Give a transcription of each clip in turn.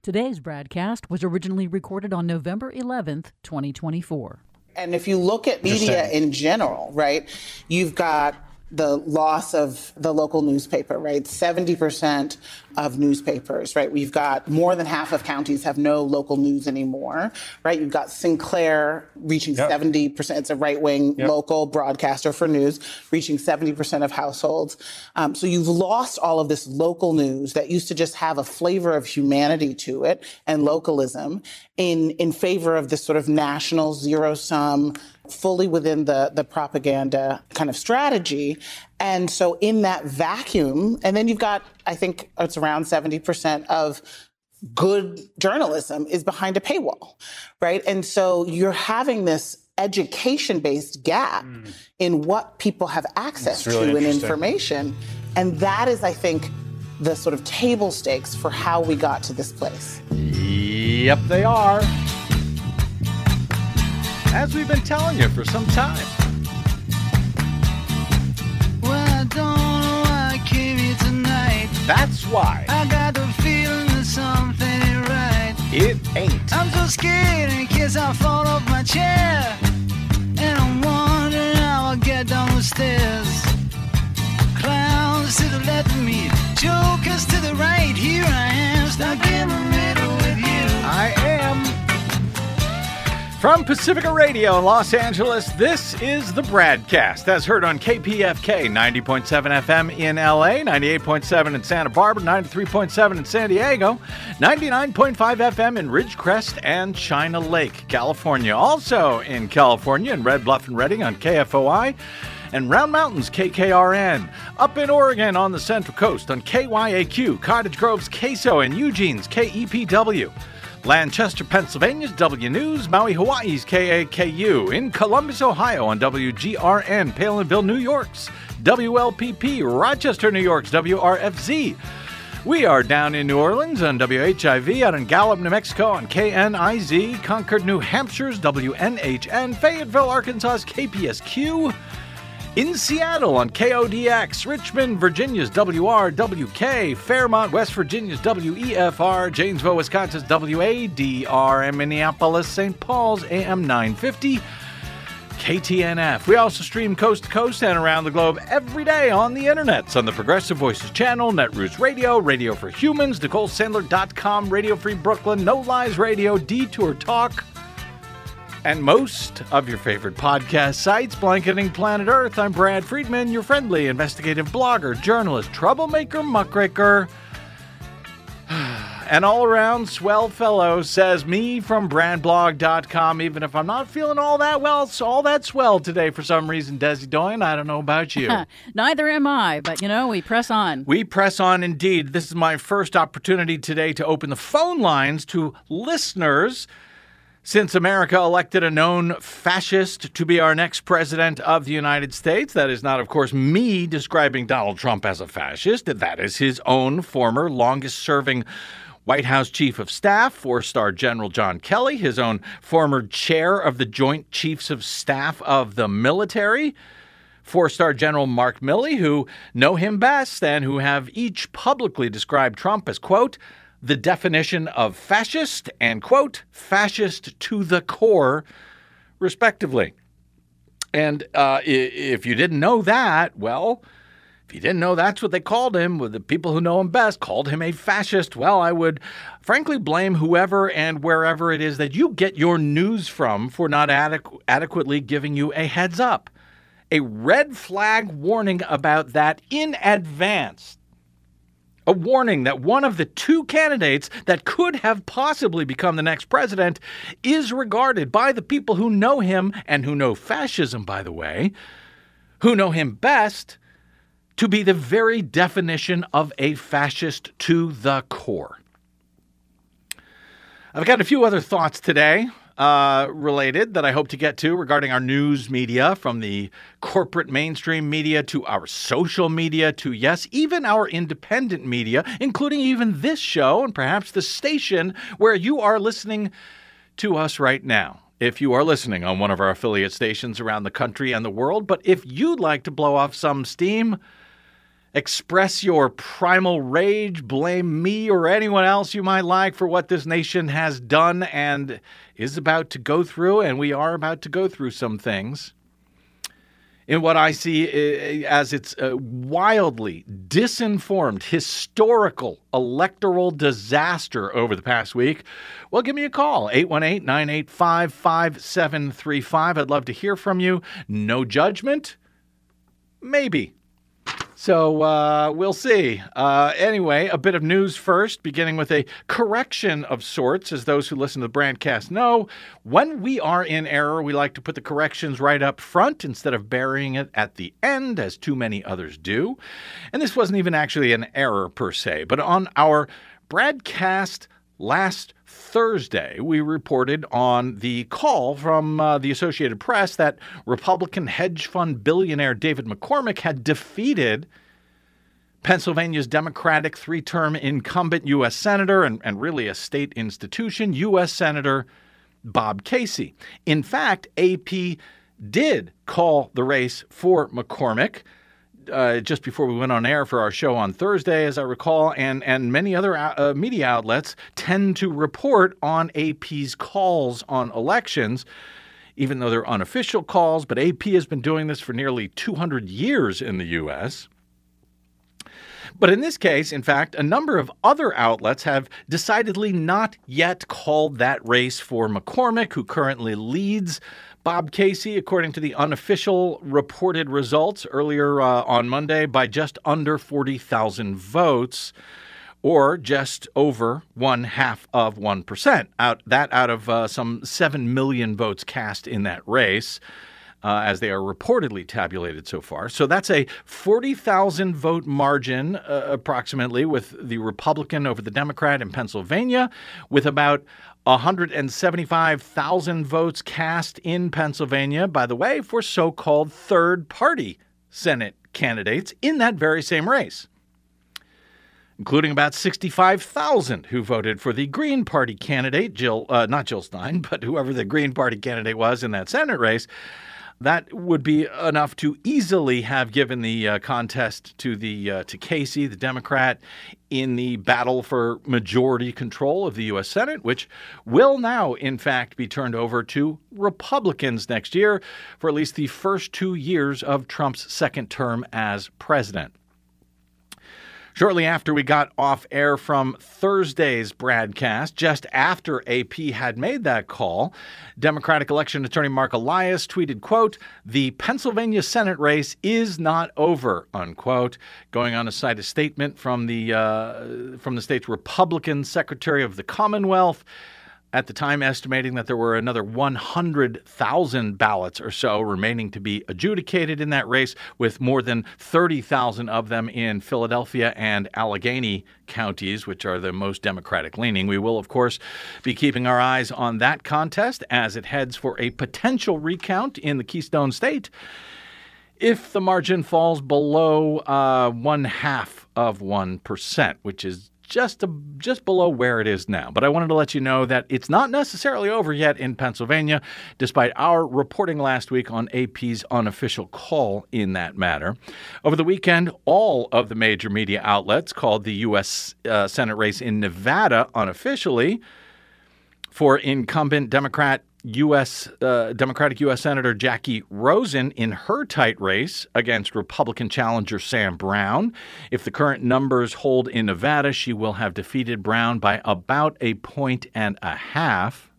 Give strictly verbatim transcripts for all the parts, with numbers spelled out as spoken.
Today's broadcast was originally recorded on November eleventh, twenty twenty-four. And if you look at media in general, right, you've got the loss of the local newspaper, right? seventy percent of newspapers, right? We've got more than half of counties have no local news anymore, right? You've got Sinclair reaching yep. seventy percent. It's a right-wing yep. local broadcaster for news, reaching seventy percent of households. Um, so you've lost all of this local news that used to just have a flavor of humanity to it and localism in, in favor of this sort of national zero-sum, fully within the, the propaganda kind of strategy. And so in that vacuum, and then you've got, I think it's around seventy percent of good journalism is behind a paywall, right? And so you're having this education-based gap mm. in what people have access really to in information. And that is, I think, the sort of table stakes for how we got to this place. Yep, they are. As we've been telling you for some time. Well, I don't know why I came here tonight. That's why. I got the feeling that something ain't right. It ain't. I'm so scared in case I fall off my chair. And I'm wondering how I'll get down the stairs. Clowns to the left of me, jokers to the right. Here I am, stuck in the middle with you. I am. From Pacifica Radio in Los Angeles, this is the Bradcast, as heard on K P F K ninety point seven F M in L A, ninety-eight point seven in Santa Barbara, ninety-three point seven in San Diego, ninety-nine point five F M in Ridgecrest and China Lake, California. Also in California in Red Bluff and Redding on K F O I, and Round Mountains K K R N. Up in Oregon on the Central Coast on K Y A Q, Cottage Grove's Queso, and Eugene's K E P W. Lancaster, Pennsylvania's W News, Maui, Hawaii's K A K U, in Columbus, Ohio on W G R N, Palinville, New York's W L P P, Rochester, New York's W R F Z. We are down in New Orleans on W H I V, out in Gallup, New Mexico on K N I Z, Concord, New Hampshire's W N H N, Fayetteville, Arkansas's K P S Q, in Seattle on K O D X, Richmond, Virginia's W R W K, Fairmont, West Virginia's W E F R, Janesville, Wisconsin's W A D R, and Minneapolis, Saint Paul's A M nine fifty, K T N F. We also stream coast to coast and around the globe every day on the internets on the Progressive Voices channel, Netroots Radio, Radio for Humans, Nicole Sandler dot com, Radio Free Brooklyn, No Lies Radio, Detour Talk, and most of your favorite podcast sites. Blanketing Planet Earth, I'm Brad Friedman, your friendly investigative blogger, journalist, troublemaker, muckraker, and all-around swell fellow, says me from brad blog dot com, even if I'm not feeling all that well, it's all that swell today for some reason, Desi Doyen. I don't know about you. Neither am I, but, you know, we press on. We press on indeed. This is my first opportunity today to open the phone lines to listeners, since America elected a known fascist to be our next president of the United States. That is not, of course, me describing Donald Trump as a fascist. That is his own former longest-serving White House Chief of Staff, four-star General John Kelly, his own former chair of the Joint Chiefs of Staff of the military, four-star General Mark Milley, who know him best and who have each publicly described Trump as, quote, the definition of fascist and, quote, fascist to the core, respectively. And uh, if you didn't know that, well, if you didn't know that's what they called him, well, the people who know him best called him a fascist, well, I would frankly blame whoever and wherever it is that you get your news from for not adequ- adequately giving you a heads up. A red flag warning about that in advance. A warning that one of the two candidates that could have possibly become the next president is regarded by the people who know him, and who know fascism, by the way, who know him best, to be the very definition of a fascist to the core. I've got a few other thoughts today uh, related that I hope to get to regarding our news media, from the corporate mainstream media to our social media to, yes, even our independent media, including even this show and perhaps the station where you are listening to us right now. If you are listening on one of our affiliate stations around the country and the world, but if you'd like to blow off some steam express your primal rage, blame me or anyone else you might like for what this nation has done and is about to go through, and we are about to go through some things, in what I see as its uh, wildly disinformed, historical electoral disaster over the past week, well, give me a call, eight one eight, nine eight five, five seven three five. I'd love to hear from you. No judgment? Maybe. So uh, we'll see. Uh, anyway, a bit of news first, beginning with a correction of sorts. As those who listen to the Brandcast know, when we are in error, we like to put the corrections right up front instead of burying it at the end, as too many others do. And this wasn't even actually an error per se, but on our Brandcast last Thursday, we reported on the call from uh, the Associated Press that Republican hedge fund billionaire David McCormick had defeated Pennsylvania's Democratic three-term incumbent U S Senator and, and really a state institution, U S Senator Bob Casey. In fact, A P did call the race for McCormick Uh, just before we went on air for our show on Thursday, as I recall, and, and many other uh, media outlets tend to report on A P's calls on elections, even though they're unofficial calls. But A P has been doing this for nearly two hundred years in the U S. But in this case, in fact, a number of other outlets have decidedly not yet called that race for McCormick, who currently leads Bob Casey, according to the unofficial reported results earlier uh, on Monday, by just under forty thousand votes, or just over one half of one percent. Out, that out of uh, some seven million votes cast in that race, uh, as they are reportedly tabulated so far. So that's a forty thousand vote margin, uh, approximately, with the Republican over the Democrat in Pennsylvania, with about one hundred seventy-five thousand votes cast in Pennsylvania, by the way, for so-called third-party Senate candidates in that very same race, including about sixty-five thousand who voted for the Green Party candidate, Jill, uh, not Jill Stein, but whoever the Green Party candidate was in that Senate race. That would be enough to easily have given the uh, contest to the uh, to Casey, the Democrat, in the battle for majority control of the U S Senate, which will now, in fact, be turned over to Republicans next year for at least the first two years of Trump's second term as president. Shortly after we got off air from Thursday's Bradcast, just after A P had made that call, Democratic election attorney Mark Elias tweeted, quote, "The Pennsylvania Senate race is not over," unquote, going on to cite a statement from the uh, from the state's Republican Secretary of the Commonwealth, at the time estimating that there were another one hundred thousand ballots or so remaining to be adjudicated in that race, with more than thirty thousand of them in Philadelphia and Allegheny counties, which are the most Democratic-leaning. We will, of course, be keeping our eyes on that contest as it heads for a potential recount in the Keystone State if the margin falls below uh, one half of one percent, which is just a, just below where it is now. But I wanted to let you know that it's not necessarily over yet in Pennsylvania, despite our reporting last week on A P's unofficial call in that matter. Over the weekend, all of the major media outlets called the U S Uh, Senate race in Nevada unofficially for incumbent Democrat U S Uh, Democratic U S Senator Jackie Rosen in her tight race against Republican challenger Sam Brown. If the current numbers hold in Nevada, she will have defeated Brown by about a point and a half.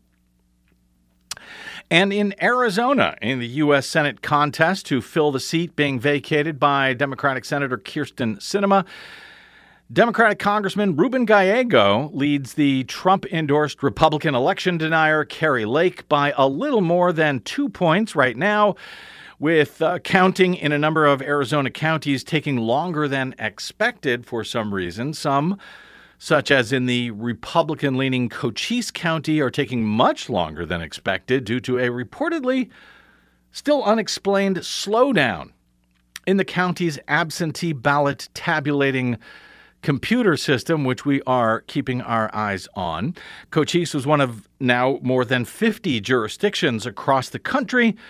And in Arizona, in the U S Senate contest to fill the seat being vacated by Democratic Senator Kyrsten Sinema, Democratic Congressman Ruben Gallego leads the Trump-endorsed Republican election denier Kari Lake by a little more than two points right now, with uh, counting in a number of Arizona counties taking longer than expected for some reason. Some, such as in the Republican-leaning Cochise County, are taking much longer than expected due to a reportedly still unexplained slowdown in the county's absentee ballot tabulating computer system, which we are keeping our eyes on. Cochise was one of now more than fifty jurisdictions across the country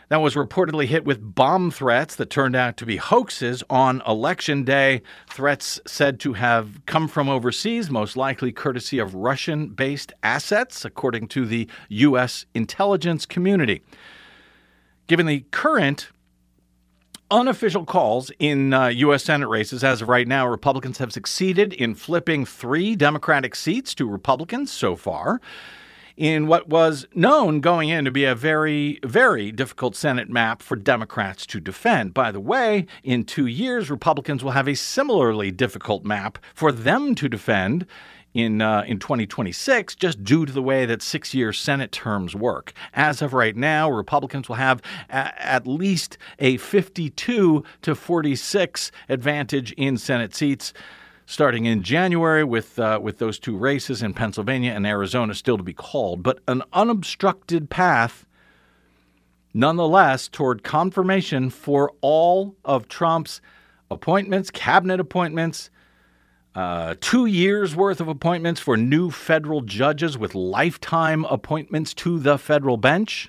that was reportedly hit with bomb threats that turned out to be hoaxes on Election Day. Threats said to have come from overseas, most likely courtesy of Russian-based assets, according to the U S intelligence community. Given the current unofficial calls in uh, U S Senate races, as of right now, Republicans have succeeded in flipping three Democratic seats to Republicans so far, in what was known going in to be a very, very difficult Senate map for Democrats to defend. By the way, in two years, Republicans will have a similarly difficult map for them to defend in uh, in twenty twenty-six, just due to the way that six-year Senate terms work. As of right now, Republicans will have a- at least a fifty-two to forty-six advantage in Senate seats, starting in January with uh, with those two races in Pennsylvania and Arizona still to be called. But an unobstructed path, nonetheless, toward confirmation for all of Trump's appointments, cabinet appointments, uh, two years' worth of appointments for new federal judges with lifetime appointments to the federal bench.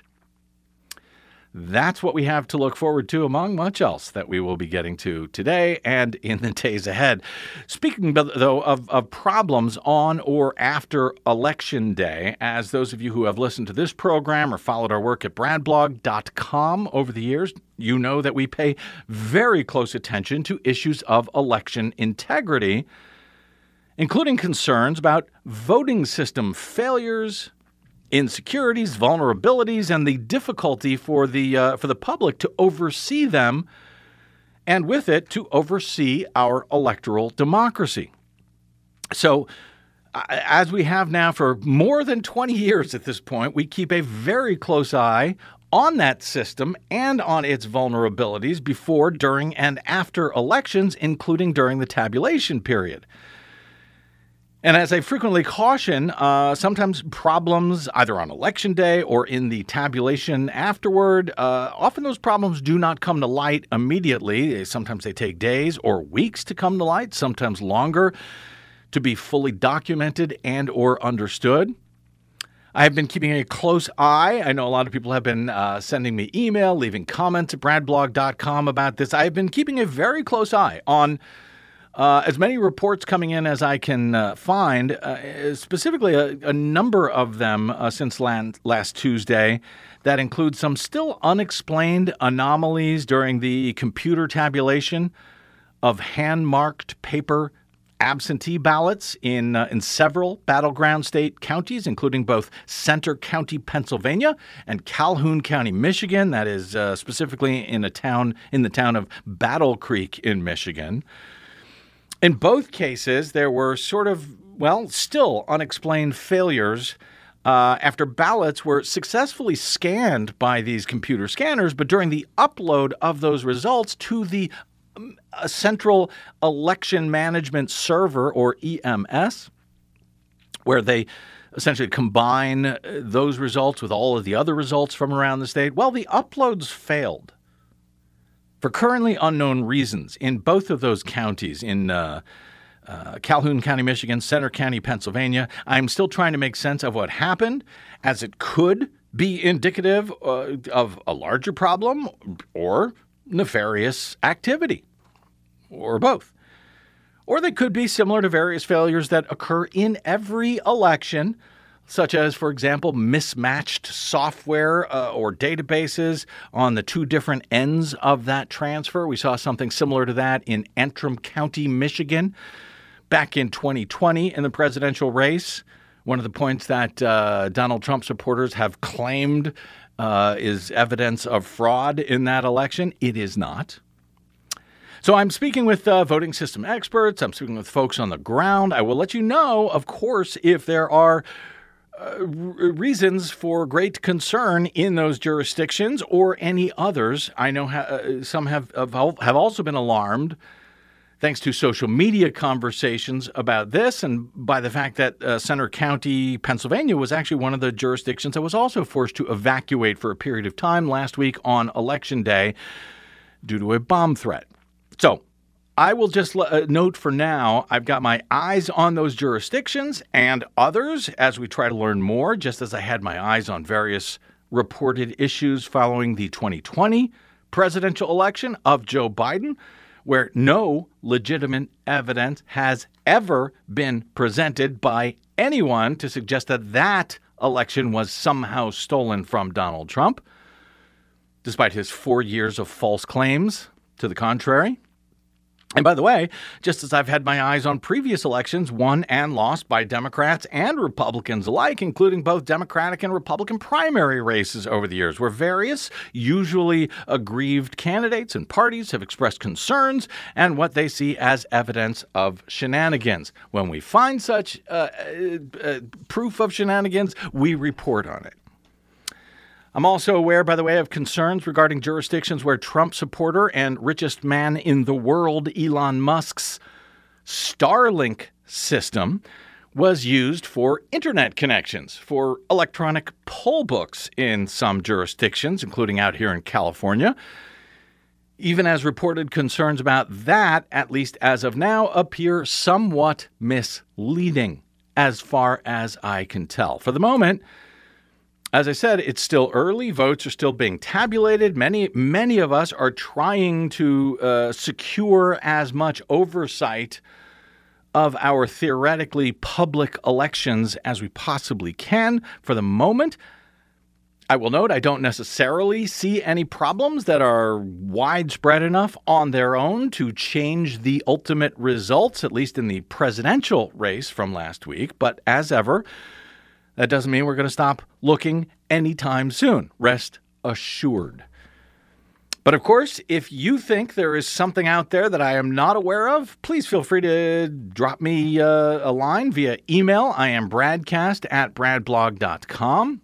That's what we have to look forward to, among much else that we will be getting to today and in the days ahead. Speaking, though, of, of problems on or after Election Day, as those of you who have listened to this program or followed our work at brad blog dot com over the years, you know that we pay very close attention to issues of election integrity, including concerns about voting system failures, insecurities, vulnerabilities, and the difficulty for the uh, for the public to oversee them, and with it to oversee our electoral democracy. So, uh, as we have now for more than twenty years at this point, we keep a very close eye on that system and on its vulnerabilities before, during, and after elections, including during the tabulation period. And as I frequently caution, uh, sometimes problems either on Election Day or in the tabulation afterward, uh, often those problems do not come to light immediately. Sometimes they take days or weeks to come to light, sometimes longer to be fully documented and or understood. I have been keeping a close eye. I know a lot of people have been uh, sending me email, leaving comments at brad blog dot com about this. I have been keeping a very close eye on Uh, as many reports coming in as I can uh, find, uh, specifically a, a number of them uh, since land, last Tuesday that include some still unexplained anomalies during the computer tabulation of hand-marked paper absentee ballots in uh, in several battleground state counties, including both Center County, Pennsylvania, and Calhoun County, Michigan. That is uh, specifically in a town in the town of Battle Creek in Michigan. In both cases, there were sort of, well, still unexplained failures uh, after ballots were successfully scanned by these computer scanners, but during the upload of those results to the um, Central Election Management Server, or E M S, where they essentially combine those results with all of the other results from around the state, well, the uploads failed. For currently unknown reasons, in both of those counties, in uh, uh, Calhoun County, Michigan, Center County, Pennsylvania, I'm still trying to make sense of what happened, as it could be indicative uh, of a larger problem or nefarious activity, or both. Or they could be similar to various failures that occur in every election, such as, for example, mismatched software uh, or databases on the two different ends of that transfer. We saw something similar to that in Antrim County, Michigan, back in twenty twenty in the presidential race. One of the points that uh, Donald Trump supporters have claimed uh, is evidence of fraud in that election. It is not. So I'm speaking with uh, voting system experts. I'm speaking with folks on the ground. I will let you know, of course, if there are Uh, reasons for great concern in those jurisdictions or any others. I know ha- uh, some have, have also been alarmed thanks to social media conversations about this and by the fact that uh, Center County, Pennsylvania was actually one of the jurisdictions that was also forced to evacuate for a period of time last week on Election Day due to a bomb threat. So I will just uh, note for now, I've got my eyes on those jurisdictions and others as we try to learn more, just as I had my eyes on various reported issues following the twenty twenty presidential election of Joe Biden, where no legitimate evidence has ever been presented by anyone to suggest that that election was somehow stolen from Donald Trump, despite his four years of false claims to the contrary. And by the way, just as I've had my eyes on previous elections won and lost by Democrats and Republicans alike, including both Democratic and Republican primary races over the years, where various, usually aggrieved candidates and parties have expressed concerns and what they see as evidence of shenanigans. When we find such uh, uh, proof of shenanigans, we report on it. I'm also aware, by the way, of concerns regarding jurisdictions where Trump supporter and richest man in the world, Elon Musk's Starlink system, was used for internet connections, for electronic poll books in some jurisdictions, including out here in California. Even as reported concerns about that, at least as of now, appear somewhat misleading, as far as I can tell. For the moment, as I said, it's still early. Votes are still being tabulated. Many, many of us are trying to uh, secure as much oversight of our theoretically public elections as we possibly can. For the moment, I will note I don't necessarily see any problems that are widespread enough on their own to change the ultimate results, at least in the presidential race from last week. But as ever, that doesn't mean we're going to stop looking anytime soon. Rest assured. But of course, if you think there is something out there that I am not aware of, please feel free to drop me uh, a line via email. I am bradcast at bradblog dot com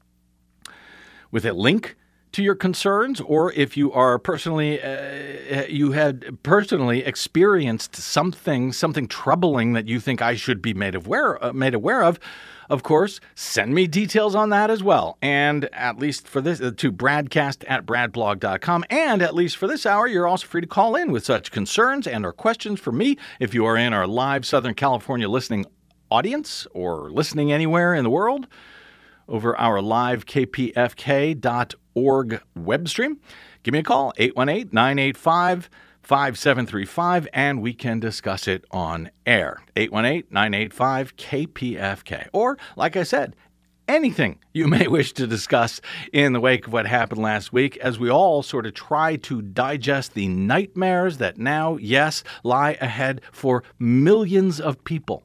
with a link to your concerns, or if you are personally, uh, you had personally experienced something, something troubling that you think I should be made aware, uh, made aware of, of course, send me details on that as well. And at least for this, uh, to bradcast at bradblog dot com. And at least for this hour, you're also free to call in with such concerns and or questions for me if you are in our live Southern California listening audience or listening anywhere in the world over our live K P F K dot org web stream. Give me a call, eight one eight, nine eight five, five seven three five, and we can discuss it on air. eight one eight, nine eight five, K P F K. Or, like I said, anything you may wish to discuss in the wake of what happened last week as we all sort of try to digest the nightmares that now, yes, lie ahead for millions of people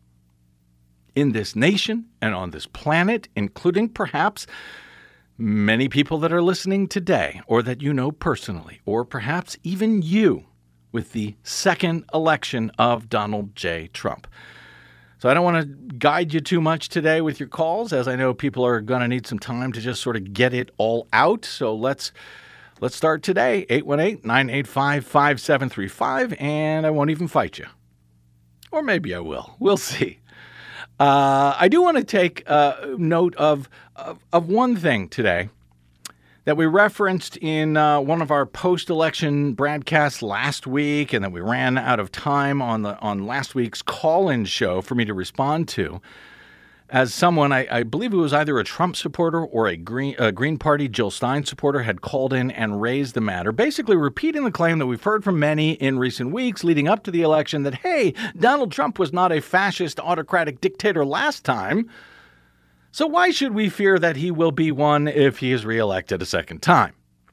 in this nation and on this planet, including perhaps many people that are listening today or that you know personally, or perhaps even you with the second election of Donald J. Trump. So I don't want to guide you too much today with your calls, as I know people are going to need some time to just sort of get it all out. So let's let's start today, eight one eight, nine eight five, five seven three five, and I won't even fight you. Or maybe I will. We'll see. Uh, I do want to take uh, note of, of of one thing today that we referenced in uh, one of our post-election broadcasts last week, and that we ran out of time on the on last week's call-in show for me to respond to. As someone, I, I believe it was either a Trump supporter or a Green, a Green Party Jill Stein supporter, had called in and raised the matter, basically repeating the claim that we've heard from many in recent weeks leading up to the election that, hey, Donald Trump was not a fascist autocratic dictator last time, so why should we fear that he will be one if he is reelected a second time?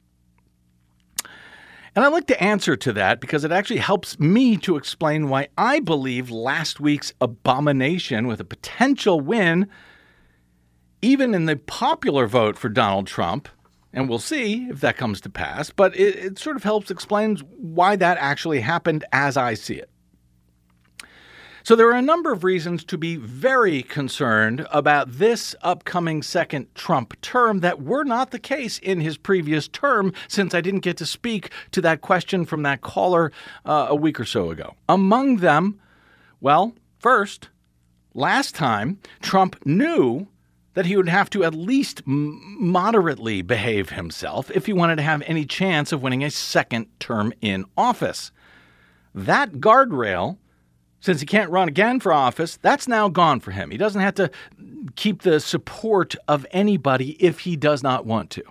And I'd like to answer to that because it actually helps me to explain why I believe last week's abomination with a potential win, even in the popular vote for Donald Trump, and we'll see if that comes to pass, but it, it sort of helps explain why that actually happened as I see it. So there are a number of reasons to be very concerned about this upcoming second Trump term that were not the case in his previous term, since I didn't get to speak to that question from that caller uh, a week or so ago. Among them, well, first, last time, Trump knew that he would have to at least m- moderately behave himself if he wanted to have any chance of winning a second term in office. That guardrail since he can't run again for office, that's now gone for him. He doesn't have to keep the support of anybody if he does not want to.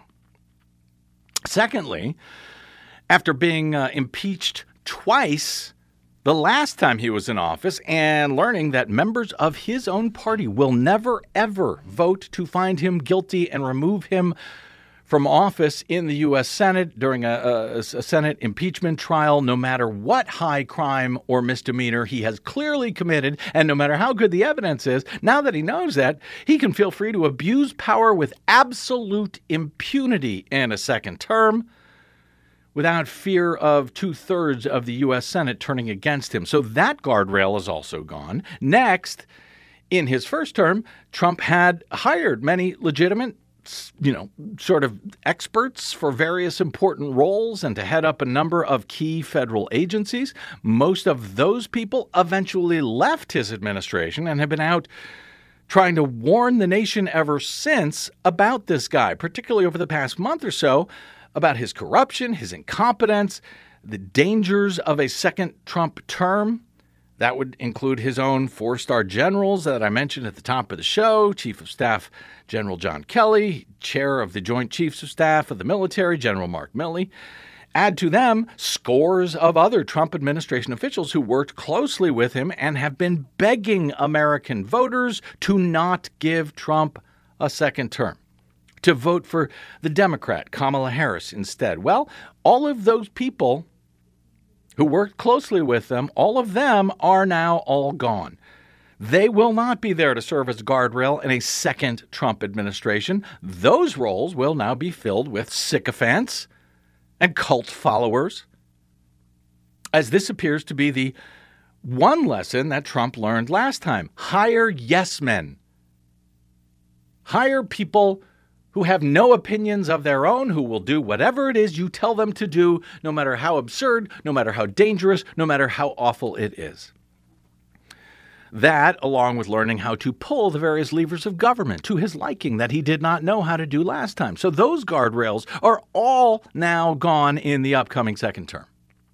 Secondly, after being uh, impeached twice the last time he was in office and learning that members of his own party will never, ever vote to find him guilty and remove him from office in the U S Senate during a, a, a Senate impeachment trial, no matter what high crime or misdemeanor he has clearly committed, and no matter how good the evidence is, now that he knows that, he can feel free to abuse power with absolute impunity in a second term without fear of two-thirds of the U S Senate turning against him. So that guardrail is also gone. Next, in his first term, Trump had hired many legitimate, you know, sort of experts for various important roles and to head up a number of key federal agencies. Most of those people eventually left his administration and have been out trying to warn the nation ever since about this guy, particularly over the past month or so, about his corruption, his incompetence, the dangers of a second Trump term. That would include his own four-star generals that I mentioned at the top of the show, Chief of Staff General John Kelly, Chair of the Joint Chiefs of Staff of the military, General Mark Milley. Add to them scores of other Trump administration officials who worked closely with him and have been begging American voters to not give Trump a second term, to vote for the Democrat, Kamala Harris, instead. Well, all of those people who worked closely with them, all of them are now all gone. They will not be there to serve as guardrail in a second Trump administration. Those roles will now be filled with sycophants and cult followers, as this appears to be the one lesson that Trump learned last time. Hire yes men. Hire people who have no opinions of their own, who will do whatever it is you tell them to do, no matter how absurd, no matter how dangerous, no matter how awful it is. That, along with learning how to pull the various levers of government to his liking that he did not know how to do last time. So those guardrails are all now gone in the upcoming second term.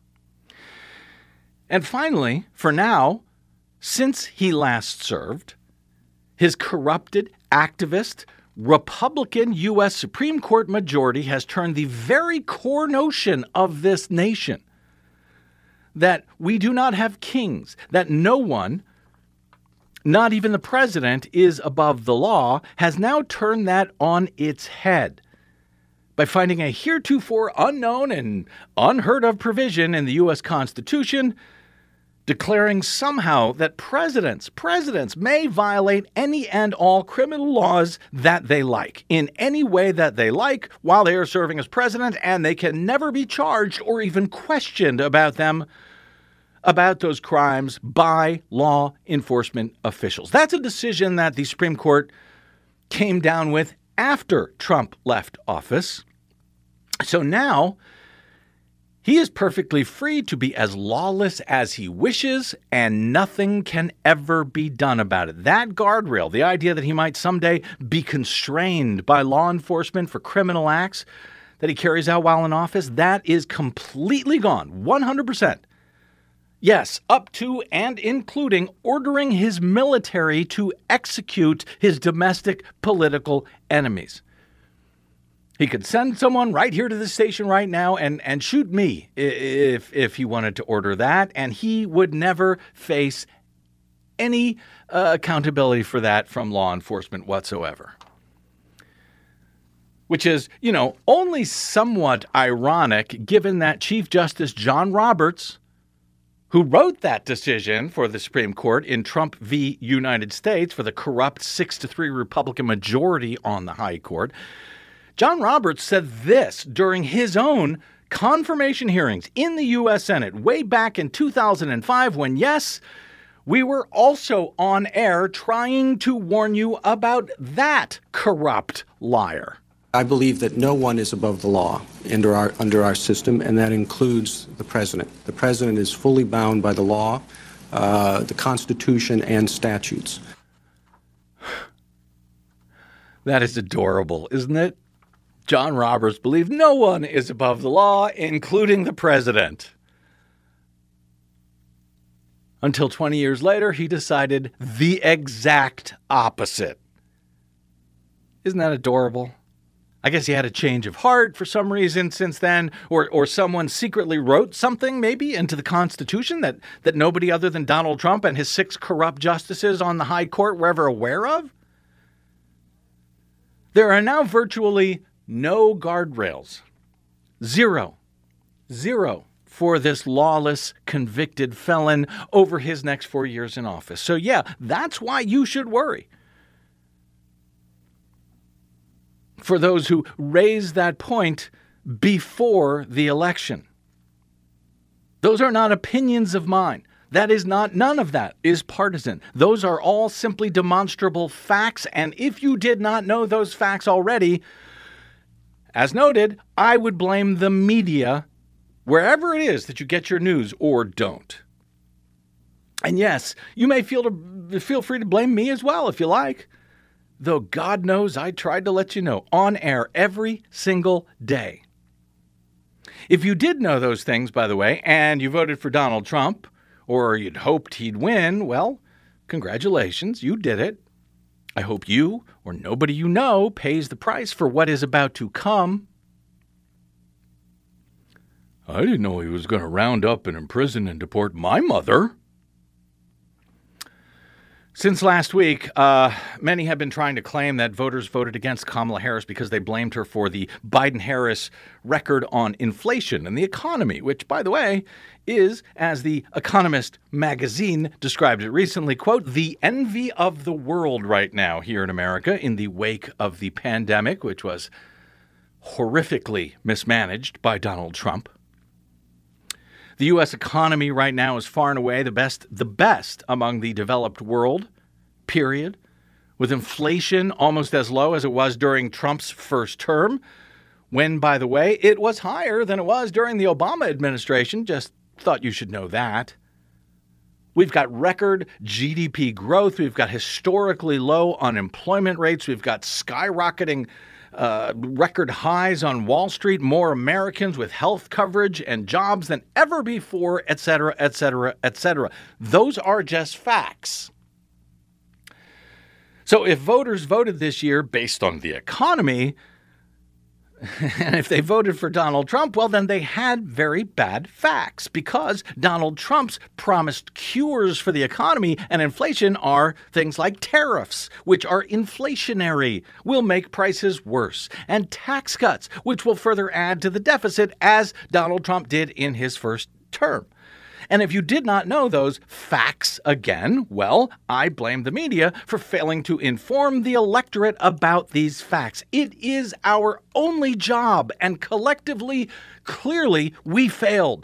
And finally, for now, since he last served, his corrupted activist Republican U S Supreme Court majority has turned the very core notion of this nation, that we do not have kings, that no one, not even the president, is above the law, has now turned that on its head by finding a heretofore unknown and unheard of provision in the U S Constitution declaring somehow that presidents, presidents may violate any and all criminal laws that they like, in any way that they like, while they are serving as president, and they can never be charged or even questioned about them, about those crimes by law enforcement officials. That's a decision that the Supreme Court came down with after Trump left office. So now he is perfectly free to be as lawless as he wishes, and nothing can ever be done about it. That guardrail, the idea that he might someday be constrained by law enforcement for criminal acts that he carries out while in office, that is completely gone, one hundred percent. Yes, up to and including ordering his military to execute his domestic political enemies. He could send someone right here to the station right now and, and shoot me if if he wanted to order that, and he would never face any uh, accountability for that from law enforcement whatsoever. Which is, you know, only somewhat ironic given that Chief Justice John Roberts, who wrote that decision for the Supreme Court in Trump v. United States for the corrupt six to three Republican majority on the High Court, John Roberts said this during his own confirmation hearings in the U S Senate way back in two thousand five when, yes, we were also on air trying to warn you about that corrupt liar. I believe that no one is above the law under our under our system, and that includes the president. The president is fully bound by the law, uh, the Constitution, and statutes. That is adorable, isn't it? John Roberts believes no one is above the law, including the president. Until twenty years later, he decided the exact opposite. Isn't that adorable? I guess he had a change of heart for some reason since then, or or someone secretly wrote something maybe into the Constitution that, that nobody other than Donald Trump and his six corrupt justices on the high court were ever aware of. There are now virtually no guardrails. Zero. Zero for this lawless, convicted felon over his next four years in office. So yeah, that's why you should worry. For those who raise that point before the election. Those are not opinions of mine. That is not, none of that is partisan. Those are all simply demonstrable facts. And if you did not know those facts already, as noted, I would blame the media wherever it is that you get your news, or don't. And yes, you may feel to feel free to blame me as well if you like. Though God knows I tried to let you know on air every single day. If you did know those things, by the way, and you voted for Donald Trump, or you'd hoped he'd win, well, congratulations, you did it. I hope you, or nobody you know, pays the price for what is about to come. I didn't know he was going to round up and imprison and deport my mother. Since last week, uh, many have been trying to claim that voters voted against Kamala Harris because they blamed her for the Biden-Harris record on inflation and the economy, which, by the way, is, as the Economist magazine described it recently, quote, the envy of the world right now here in America in the wake of the pandemic, which was horrifically mismanaged by Donald Trump. The U S economy right now is far and away the best, the best among the developed world, period, with inflation almost as low as it was during Trump's first term, when, by the way, it was higher than it was during the Obama administration. Just thought you should know that. We've got record G D P growth. We've got historically low unemployment rates. We've got skyrocketing Uh, record highs on Wall Street, more Americans with health coverage and jobs than ever before, et cetera, et cetera, et cetera. Those are just facts. So if voters voted this year based on the economy, and if they voted for Donald Trump, well, then they had very bad facts, because Donald Trump's promised cures for the economy and inflation are things like tariffs, which are inflationary, will make prices worse, and tax cuts, which will further add to the deficit, as Donald Trump did in his first term. And if you did not know those facts again, well, I blame the media for failing to inform the electorate about these facts. It is our only job, and collectively, clearly, we failed.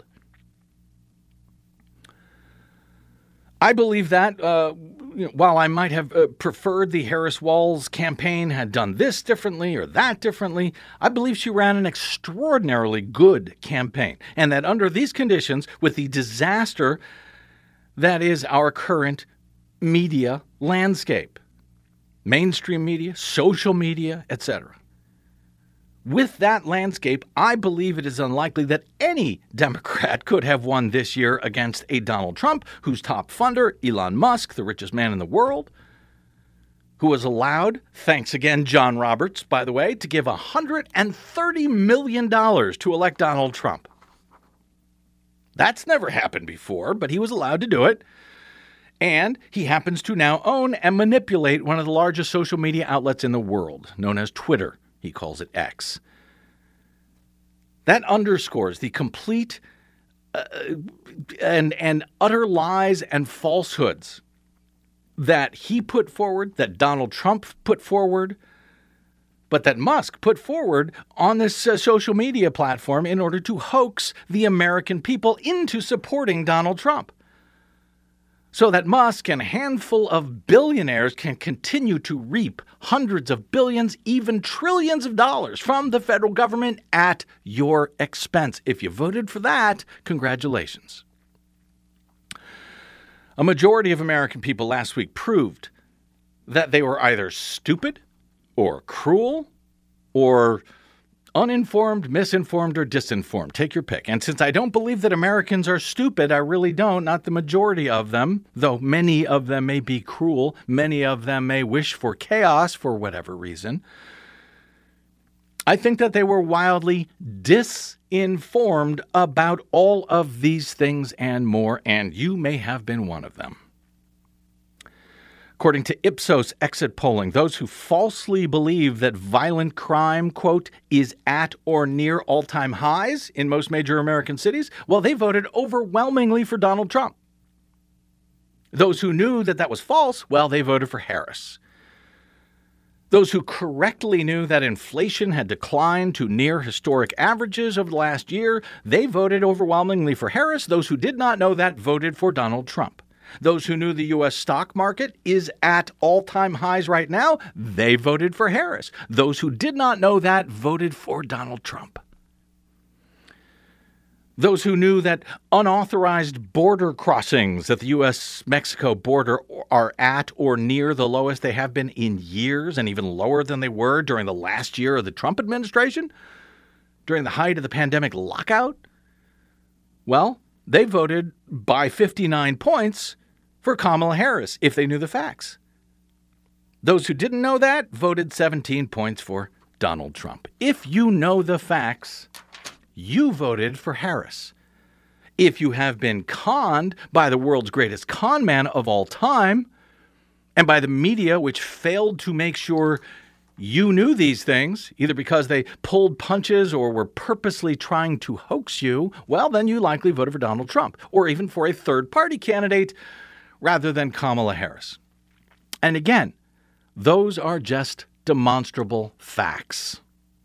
I believe that uh, you know, while I might have uh, preferred the Harris-Walz campaign had done this differently or that differently, I believe she ran an extraordinarily good campaign, and that under these conditions, with the disaster that is our current media landscape, mainstream media, social media, et cetera, with that landscape, I believe it is unlikely that any Democrat could have won this year against a Donald Trump, whose top funder, Elon Musk, the richest man in the world, who was allowed, thanks again, John Roberts, by the way, to give one hundred thirty million dollars to elect Donald Trump. That's never happened before, but he was allowed to do it. And he happens to now own and manipulate one of the largest social media outlets in the world, known as Twitter. He calls it X. That underscores the complete uh, and, and utter lies and falsehoods that he put forward, that Donald Trump put forward, but that Musk put forward on this uh, social media platform in order to hoax the American people into supporting Donald Trump. So that Musk and a handful of billionaires can continue to reap hundreds of billions, even trillions of dollars from the federal government at your expense. If you voted for that, congratulations. A majority of American people last week proved that they were either stupid or cruel or Uninformed, misinformed, or disinformed. Take your pick. And since I don't believe that Americans are stupid, I really don't, not the majority of them, though many of them may be cruel, many of them may wish for chaos for whatever reason, I think that they were wildly disinformed about all of these things and more, and you may have been one of them. According to Ipsos exit polling, those who falsely believe that violent crime, quote, is at or near all-time highs in most major American cities, well, they voted overwhelmingly for Donald Trump. Those who knew that that was false, well, they voted for Harris. Those who correctly knew that inflation had declined to near historic averages over the last year, they voted overwhelmingly for Harris. Those who did not know that voted for Donald Trump. Those who knew the U S stock market is at all-time highs right now, they voted for Harris. Those who did not know that voted for Donald Trump. Those who knew that unauthorized border crossings at the U S Mexico border are at or near the lowest they have been in years, and even lower than they were during the last year of the Trump administration, during the height of the pandemic lockout, well, they voted by fifty-nine points for Kamala Harris if they knew the facts. Those who didn't know that voted seventeen points for Donald Trump. If you know the facts, you voted for Harris. If you have been conned by the world's greatest con man of all time, and by the media, which failed to make sure you knew these things, either because they pulled punches or were purposely trying to hoax you, well, then you likely voted for Donald Trump, or even for a third-party candidate rather than Kamala Harris. And again, those are just demonstrable facts.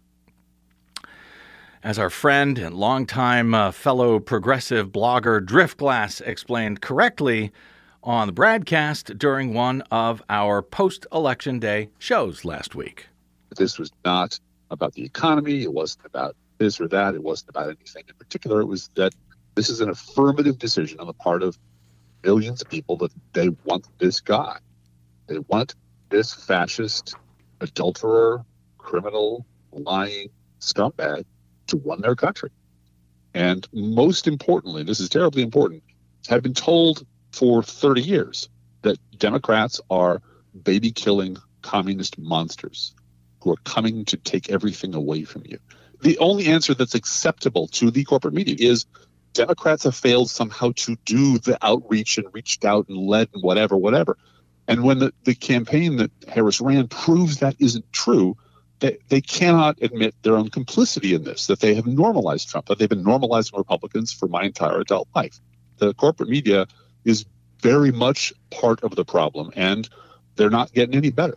As our friend and longtime uh, fellow progressive blogger Driftglass explained correctly on the broadcast during one of our post-election day shows last week. This was not about the economy. It wasn't about this or that. It wasn't about anything in particular. It was that this is an affirmative decision on the part of millions of people that they want this guy. They want this fascist, adulterer, criminal, lying scumbag to run their country. And most importantly, this is terribly important, have been told for thirty years that Democrats are baby-killing communist monsters who are coming to take everything away from you. The only answer that's acceptable to the corporate media is Democrats have failed somehow to do the outreach and reached out and led and whatever, whatever. And when the, the campaign that Harris ran proves that isn't true, they, they cannot admit their own complicity in this, that they have normalized Trump, that they've been normalizing Republicans for my entire adult life. The corporate media is very much part of the problem, and they're not getting any better.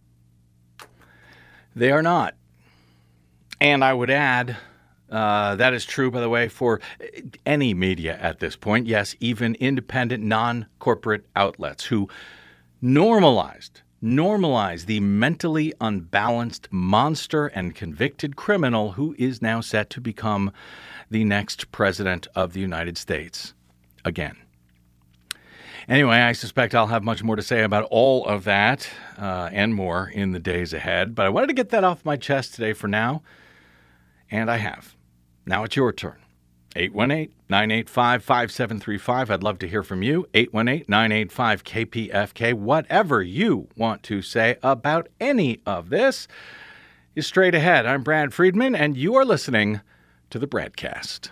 They are not. And I would add, uh, that is true, by the way, for any media at this point. Yes, even independent, non-corporate outlets who normalized, normalized the mentally unbalanced monster and convicted criminal who is now set to become the next president of the United States again. Anyway, I suspect I'll have much more to say about all of that uh, and more in the days ahead. But I wanted to get that off my chest today for now, and I have. Now it's your turn. eight one eight, nine eight five, five seven three five. I'd love to hear from you. eight one eight, nine eight five, K P F K. Whatever you want to say about any of this is straight ahead. I'm Brad Friedman, and you are listening to the Bradcast.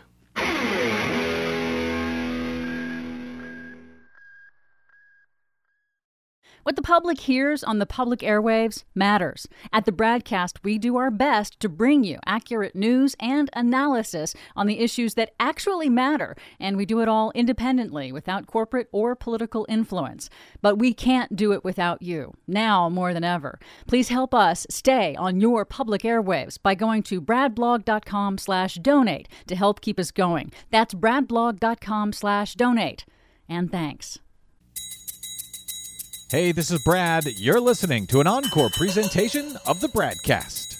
What the public hears on the public airwaves matters. At the Bradcast, we do our best to bring you accurate news and analysis on the issues that actually matter, and we do it all independently, without corporate or political influence. But we can't do it without you, now more than ever. Please help us stay on your public airwaves by going to bradblog.com slash donate to help keep us going. That's bradblog.com slash donate. And thanks. Hey, this is Brad. You're listening to an encore presentation of the Bradcast.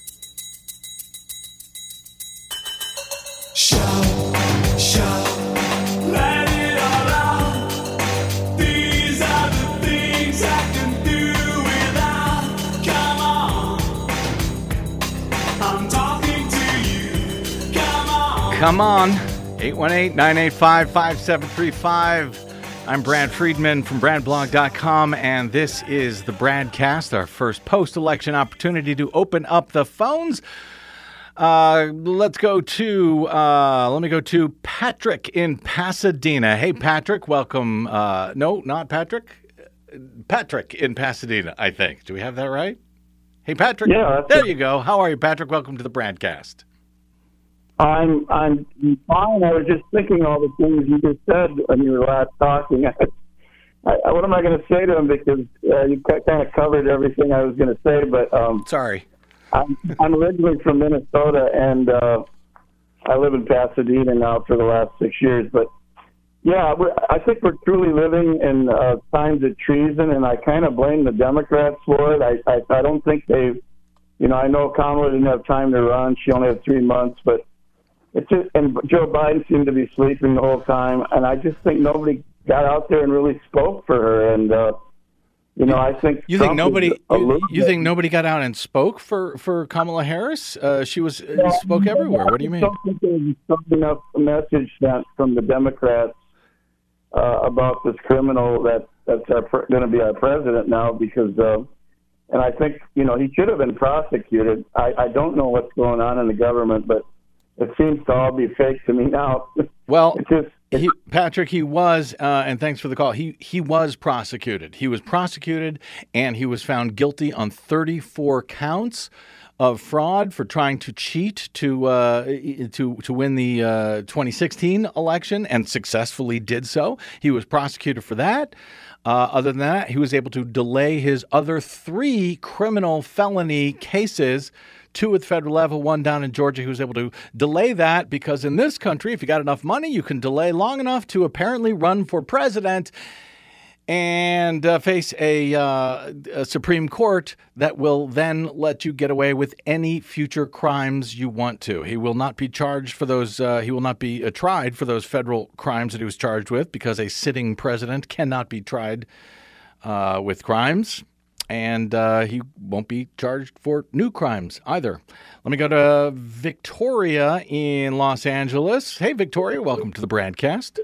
Shout, shout, let it all out. These are the things I can do without. Come on, I'm talking to you. Come on. eight one eight, nine eight five, five seven three five. I'm Brad Friedman from brad blog dot com, and this is the Bradcast, our first post-election opportunity to open up the phones. Uh, let's go to, uh, let me go to Patrick in Pasadena. Hey, Patrick, welcome. Uh, no, not Patrick. Patrick in Pasadena, I think. Do we have that right? Hey, Patrick. Yeah. There you go. How are you, Patrick? Welcome to the Bradcast. I'm I'm fine. I was just thinking all the things you just said when you were last talking. I, I, what am I going to say to him? Because uh, you kind of covered everything I was going to say. But um, sorry, I'm, I'm originally from Minnesota, and uh, I live in Pasadena now for the last six years. But yeah, we're, I think we're truly living in uh, times of treason, and I kind of blame the Democrats for it. I, I I don't think they've, you know, I know Kamala didn't have time to run; she only had three months, but. It's just, and Joe Biden seemed to be sleeping the whole time, and I just think nobody got out there and really spoke for her. And uh, you know, I think you Trump think nobody you, you bit, think nobody got out and spoke for, for Kamala Harris? Uh, she was yeah, spoke everywhere. What do you mean? I don't think there was strong enough message sent from the Democrats uh, about this criminal that that's going to be our president now, because. Uh, and I think you know he should have been prosecuted. I, I don't know what's going on in the government, but. It seems to all be fake to me now. Well, it's just, it's, he, Patrick, he was, uh, and thanks for the call. He he was prosecuted. He was prosecuted, and he was found guilty on thirty-four counts of fraud for trying to cheat to uh, to to win the uh, twenty sixteen election, and successfully did so. He was prosecuted for that. Uh, other than that, he was able to delay his other three criminal felony cases. Two at the federal level, one down in Georgia. He was able to delay that because in this country, if you got enough money, you can delay long enough to apparently run for president and uh, face a, uh, a Supreme Court that will then let you get away with any future crimes you want to. He will not be charged for those. Uh, he will not be uh, tried for those federal crimes that he was charged with, because a sitting president cannot be tried uh, with crimes. And uh, he won't be charged for new crimes either. Let me go to Victoria in Los Angeles. Hey, Victoria, welcome to the Bradcast.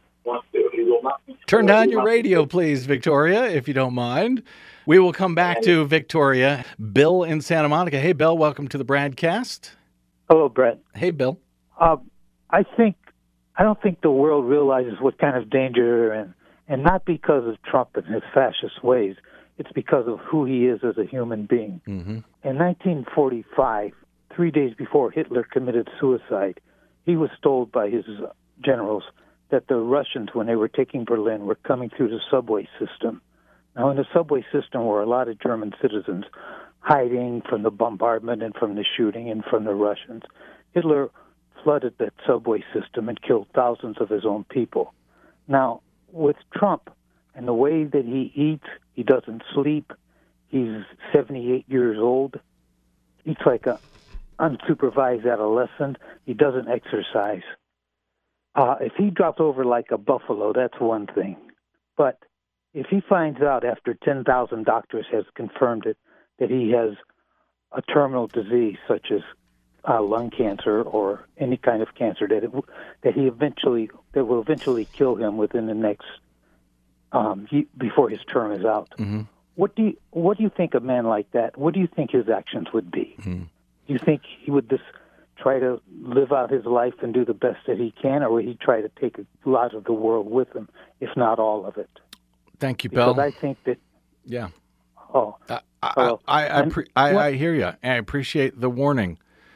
Turn down your radio, please, Victoria, if you don't mind. We will come back to Victoria. Bill in Santa Monica. Hey, Bill, welcome to the Bradcast. Hello, Brett. Hey, Bill. Uh, I think I don't think the world realizes what kind of danger, and and not because of Trump and his fascist ways. It's because of who he is as a human being. Mm-hmm. In nineteen forty-five, three days before Hitler committed suicide, he was told by his generals that the Russians, when they were taking Berlin, were coming through the subway system. Now, in the subway system were a lot of German citizens hiding from the bombardment and from the shooting and from the Russians. Hitler flooded that subway system and killed thousands of his own people. Now, with Trump, and the way that he eats, he doesn't sleep. He's seventy-eight years old. Eats like an unsupervised adolescent. He doesn't exercise. Uh, if he drops over like a buffalo, that's one thing. But if he finds out after ten thousand doctors has confirmed it that he has a terminal disease such as uh, lung cancer or any kind of cancer that it, that he eventually that will eventually kill him within the next Um, he, before his term is out. Mm-hmm. What do you what do you think a man like that? What do you think his actions would be? Mm-hmm. Do you think he would just try to live out his life and do the best that he can, or would he try to take a lot of the world with him, if not all of it? Thank you, Bill. Because I think that. Yeah. Oh. I I I, I, pre- I, I hear you. I appreciate the warning.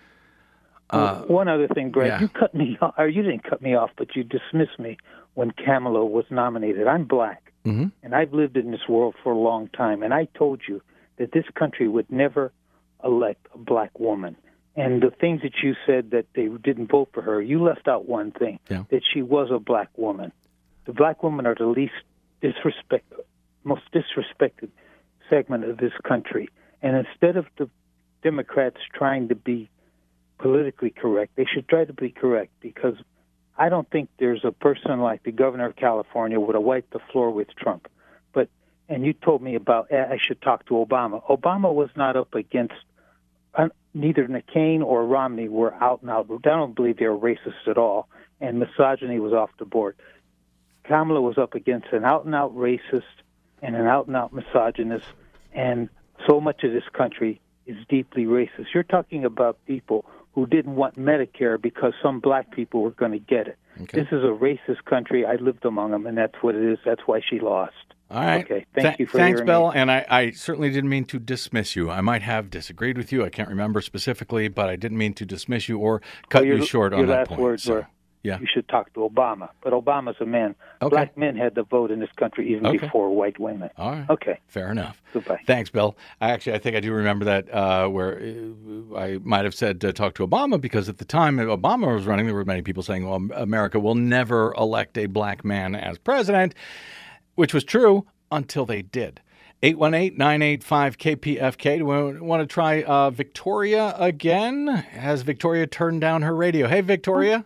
Uh, one other thing, Greg, yeah. you cut me off, or you didn't cut me off, but you dismissed me when Kamala was nominated. I'm black, mm-hmm. and I've lived in this world for a long time, and I told you that this country would never elect a black woman. And the things that you said that they didn't vote for her, you left out one thing, yeah. that she was a black woman. The black women are the least disrespected, most disrespected segment of this country. And instead of the Democrats trying to be politically correct, they should try to be correct, because I don't think there's a person like the governor of California would have wiped the floor with Trump. But and you told me about I should talk to Obama. Obama was not up against uh, neither McCain or Romney were out and out. I don't believe they were racist at all, and misogyny was off the board. Kamala was up against an out-and-out racist and an out-and-out misogynist, and so much of this country is deeply racist. You're talking about people who didn't want Medicare because some black people were going to get it. Okay. This is a racist country. I lived among them, and that's what it is. That's why she lost. All right. Okay. Thank Th- you for Thanks, hearing Bill. me. And I, I certainly didn't mean to dismiss you. I might have disagreed with you. I can't remember specifically, but I didn't mean to dismiss you or cut well, your, you short your on that last point. words So, were, yeah. you should talk to Obama. But Obama's a man. Okay. Black men had the vote in this country even Okay. before white women. All right. Okay. Fair enough. Goodbye. Thanks, Bill. I actually, I think I do remember that uh, where uh, I might have said uh, talk to Obama because at the time Obama was running, there were many people saying, well, America will never elect a black man as president, which was true until they did. eight one eight, nine eight five, K P F K. Do we want to try uh, Victoria again? Has Victoria turned down her radio? Hey, Victoria.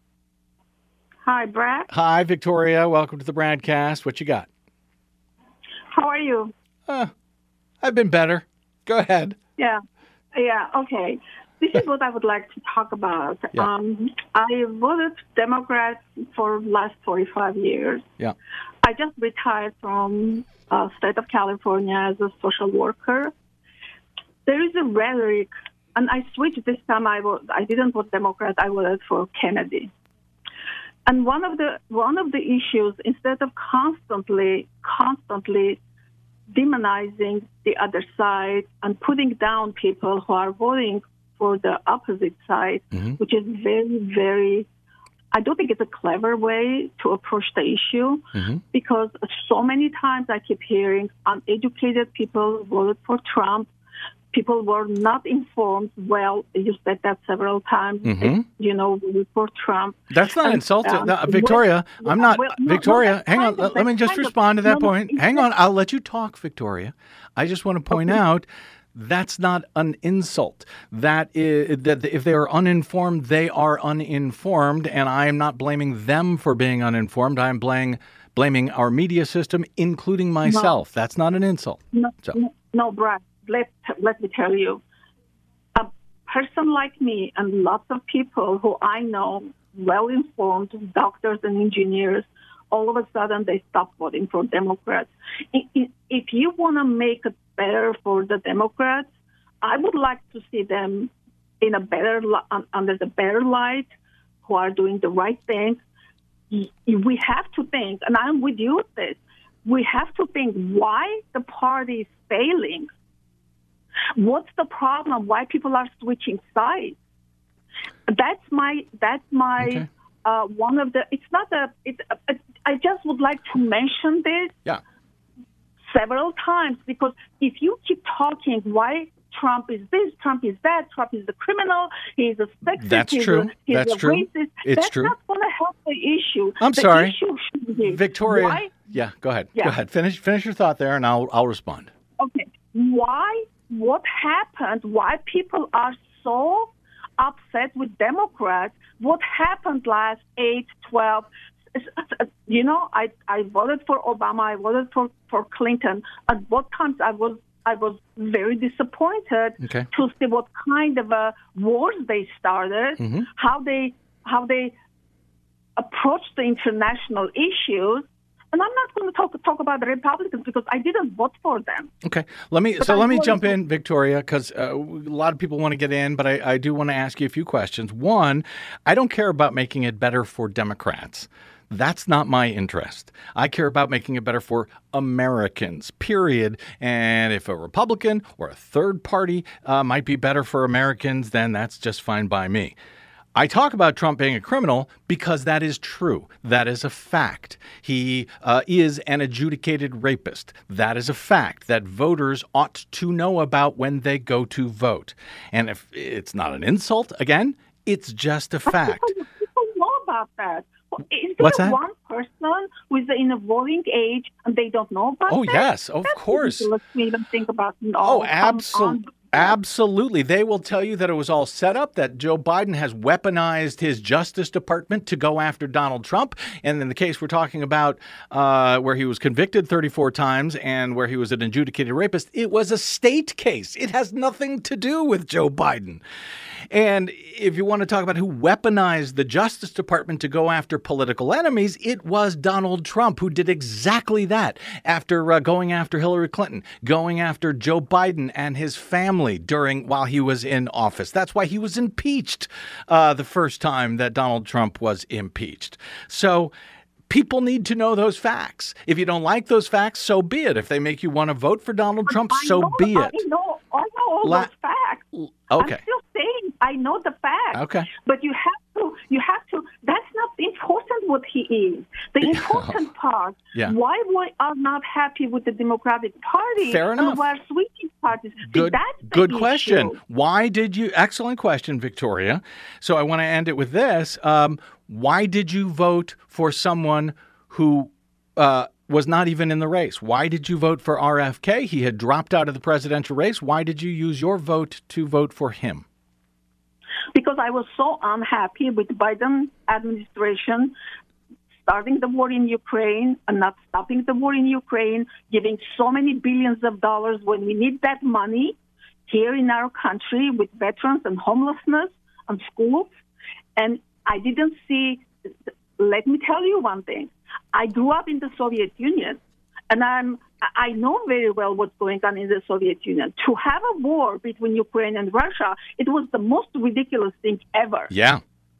Hi, Brad. Hi, Victoria. Welcome to the Bradcast. What you got? How are you? Uh, I've been better. Go ahead. Yeah. Yeah, okay. This is what I would like to talk about. Yeah. Um, I voted Democrat for last forty-five years. Yeah. I just retired from uh, state of California as a social worker. There is a rhetoric, and I switched this time. I vote, I didn't vote Democrat. I voted for Kennedy. And one of the one of the issues, instead of constantly, constantly demonizing the other side and putting down people who are voting for the opposite side, mm-hmm. which is very, very, I don't think it's a clever way to approach the issue, mm-hmm. because so many times I keep hearing uneducated people voted for Trump. People were not informed. Well, you said that several times, mm-hmm. you know, for Trump. That's not and, insulting. um, no, Victoria, well, I'm not. well, no, Victoria, no, hang on. of, Let me just respond of, to that no, point. No, hang on. I'll let you talk, Victoria. I just want to point okay. out that's not an insult. That is, that if they are uninformed, they are uninformed, and I am not blaming them for being uninformed. I am blaming blaming our media system, including myself. No. That's not an insult. No, so. no, no, Brad. Let let me tell you. A person like me and lots of people who I know, well-informed, doctors and engineers, all of a sudden they stop voting for Democrats. If you want to make it better for the Democrats, I would like to see them in a better under the better light, who are doing the right thing. We have to think, and I'm with you with this, we have to think why the party is failing. What's the problem? Why people are switching sides? That's my that's my okay. uh, one of the. It's not a. It's. A, I just would like to mention this. Yeah. Several times, because if you keep talking, why Trump is this, Trump is that, Trump is the criminal, he's a sexist, that's he's true. a, he's that's a true. racist. It's That's true. not going to help the issue. I'm the sorry, issue should be, Victoria. Why, yeah, go ahead. Yeah. Go ahead. Finish finish your thought there, and I'll I'll respond. Okay. Why? What happened? Why people are so upset with Democrats? What happened last eight, twelve? You know, I, I voted for Obama. I voted for, for Clinton. At both times, I was I was very disappointed okay. to see what kind of a wars they started, mm-hmm. how they how they approached the international issues. And I'm not going to talk talk about the Republicans because I didn't vote for them. Okay, let me but so I let me voted jump for- in, Victoria, because uh, a lot of people want to get in, but I, I do want to ask you a few questions. One, I don't care about making it better for Democrats. That's not my interest. I care about making it better for Americans, period. And if a Republican or a third party uh, might be better for Americans, then that's just fine by me. I talk about Trump being a criminal because that is true. That is a fact. He uh, is an adjudicated rapist. That is a fact that voters ought to know about when they go to vote. And if it's not an insult, again, it's just a fact. People, people know about that. Is there What's that? one person who is in a voting age and they don't know about oh, that? yes, of That's course. Let's even think about it. Oh, on, absolutely. Absolutely. They will tell you that it was all set up, that Joe Biden has weaponized his Justice Department to go after Donald Trump. And in the case we're talking about uh, where he was convicted thirty-four times and where he was an adjudicated rapist, it was a state case. It has nothing to do with Joe Biden. And if you want to talk about who weaponized the Justice Department to go after political enemies, it was Donald Trump who did exactly that after uh, going after Hillary Clinton, going after Joe Biden and his family during while he was in office. That's why he was impeached uh, the first time that Donald Trump was impeached. So people need to know those facts. If you don't like those facts, so be it. If they make you want to vote for Donald Trump, I so know, be it. I know, I know all La- those facts. Okay. I'm still saying I know the facts. Okay. But you have to, you have to, that's not important what he is. The important part, Yeah. why we are not happy with the Democratic Party Fair enough. and we're switching parties. See, Good, that's the good issue. question. Why did you? Excellent question, Victoria. So I want to end it with this. Um, why did you vote for someone who uh, was not even in the race? Why did you vote for R F K? He had dropped out of the presidential race. Why did you use your vote to vote for him? Because I was so unhappy with Biden administration starting the war in Ukraine and not stopping the war in Ukraine, giving so many billions of dollars when we need that money here in our country with veterans and homelessness and schools. And I didn't see, let me tell you one thing. I grew up in the Soviet Union, and I'm, I know very well what's going on in the Soviet Union. To have a war between Ukraine and Russia, it was the most ridiculous thing ever. Yeah.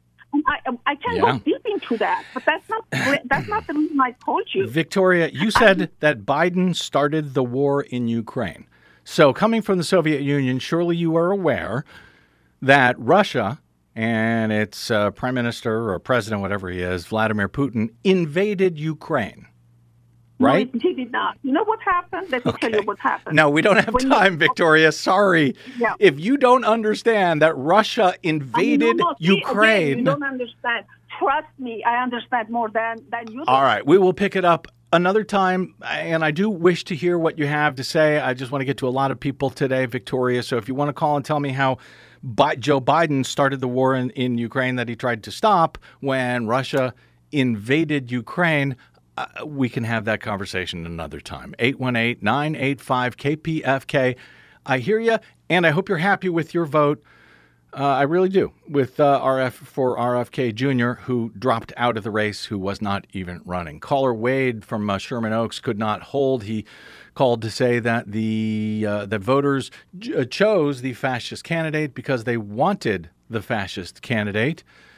I, I can Yeah. go deep into that, but that's not that's not the reason I told you. Victoria, you said that Biden started the war in Ukraine. So coming from the Soviet Union, surely you are aware that Russia and its uh, prime minister or president, whatever he is, Vladimir Putin, invaded Ukraine, right? No, he did not. You know what happened? Let me Okay. tell you what happened. No, we don't have When time, you- Victoria. Sorry. Yeah. If you don't understand that Russia invaded no, no, see, Ukraine. Again, you don't understand. Trust me, I understand more than, than you do. All right, we will pick it up another time, and I do wish to hear what you have to say. I just want to get to a lot of people today, Victoria. So if you want to call and tell me how Bi- Joe Biden started the war in, in Ukraine that he tried to stop when Russia invaded Ukraine, uh, we can have that conversation another time. eight one eight, nine eight five, K P F K. I hear you, and I hope you're happy with your vote. Uh, I really do, with uh, R F for R F K Junior, who dropped out of the race, who was not even running. Caller Wade from uh, Sherman Oaks could not hold. He called to say that the uh, the voters j- chose the fascist candidate because they wanted the fascist candidate,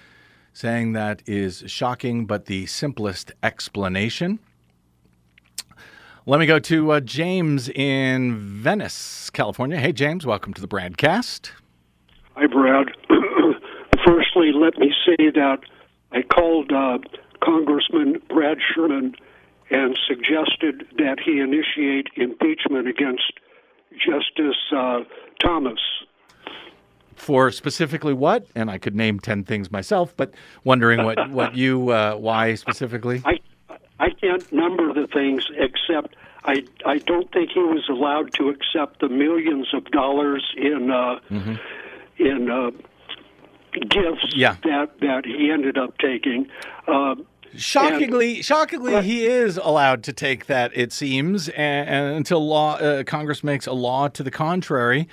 saying that is shocking, but the simplest explanation. Let me go to uh, James in Venice, California. Hey, James, welcome to the Bradcast. Hi, Brad. Firstly, let me say that I called uh, Congressman Brad Sherman and suggested that he initiate impeachment against Justice uh, Thomas. For specifically what? And I could name ten things myself, but wondering what, what you, uh, why specifically? I I can't number the things except I I don't think he was allowed to accept the millions of dollars in uh, mm-hmm. in uh, gifts Yeah. that that he ended up taking. Uh, Shockingly, shockingly, he is allowed to take that, it seems, and, and until law uh, Congress makes a law to the contrary.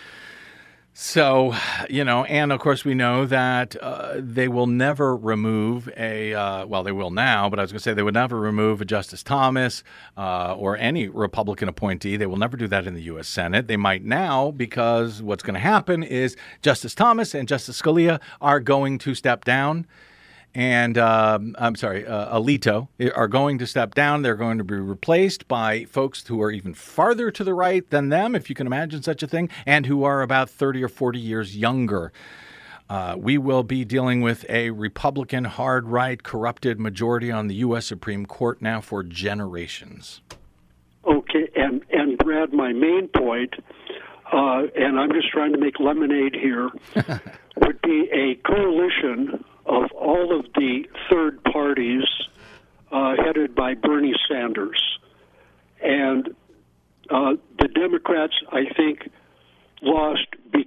So, you know, and of course we know that uh, they will never remove a, uh, well, they will now, but I was going to say they would never remove a Justice Thomas uh, or any Republican appointee. They will never do that in the U S Senate. They might now, because what's going to happen is Justice Thomas and Justice Scalia are going to step down. And um, I'm sorry, uh, Alito are going to step down. They're going to be replaced by folks who are even farther to the right than them, if you can imagine such a thing, and who are about thirty or forty years younger. Uh, we will be dealing with a Republican, hard right, corrupted majority on the U S Supreme Court now for generations. Okay, and, and Brad, my main point, uh, and I'm just trying to make lemonade here, would be a coalition of all of the third parties uh, headed by Bernie Sanders. And uh, the Democrats, I think, lost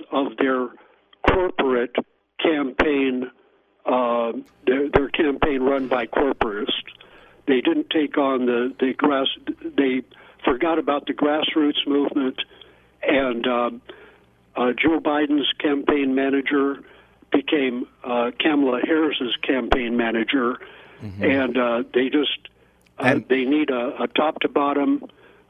of their corporate campaign, uh, their, their campaign run by corporatists. They didn't take on the, the grass, they forgot about the grassroots movement, and um, uh, Joe Biden's campaign manager became uh, Kamala Harris's campaign manager, mm-hmm. and uh, they just, uh, and- they need a, a top to bottom